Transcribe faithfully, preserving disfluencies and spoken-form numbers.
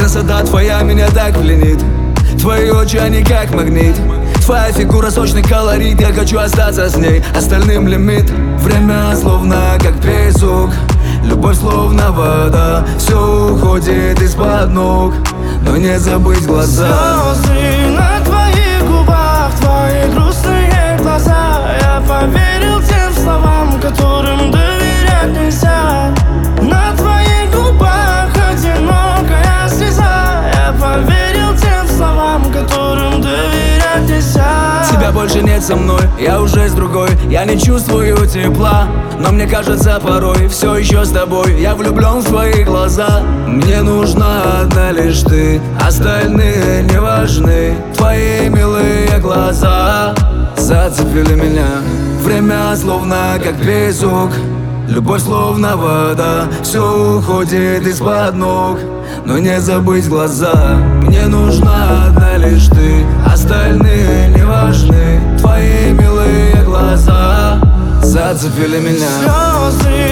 красота твоя меня так пленит. Твои очи, они как магнит. Твоя фигура сочный колорит. Я хочу остаться с ней, остальным лимит. Время словно как песок, любовь словно вода. Все уходит из-под ног, но не забыть глаза. Слезы на твоих губах, твои грустные глаза. Я поверил тем словам, которым доверять нельзя. На твоих губах одинокая слеза. Я поверил тем словам, которым доверять нельзя. Тебя больше нет со мной, я уже с другой. Я не чувствую тепла, но мне кажется порой все еще с тобой. Я влюблен в твои глаза. Мне нужна одна лишь ты, остальные не важны. Твои милые глаза зацепили меня. Время словно как песок, любовь словно вода. Все уходит из-под ног, но не забыть глаза. Мне нужна одна лишь ты, остальные не важны. Твои милые глаза зацепили меня. Слезы